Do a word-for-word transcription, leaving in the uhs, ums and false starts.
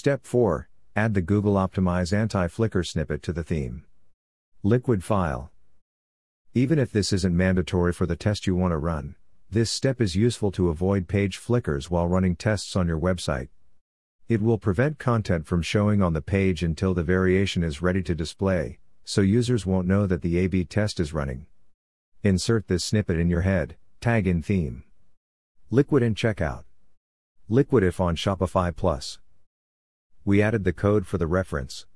Step four. Add the Google Optimize Anti-Flicker snippet to the theme. Liquid file. Even if this isn't mandatory for the test you want to run, this step is useful to avoid page flickers while running tests on your website. It will prevent content from showing on the page until the variation is ready to display, so users won't know that the A B test is running. Insert this snippet in your head, tag in theme. Liquid in checkout. Liquid if on Shopify Plus. We added the code for the reference.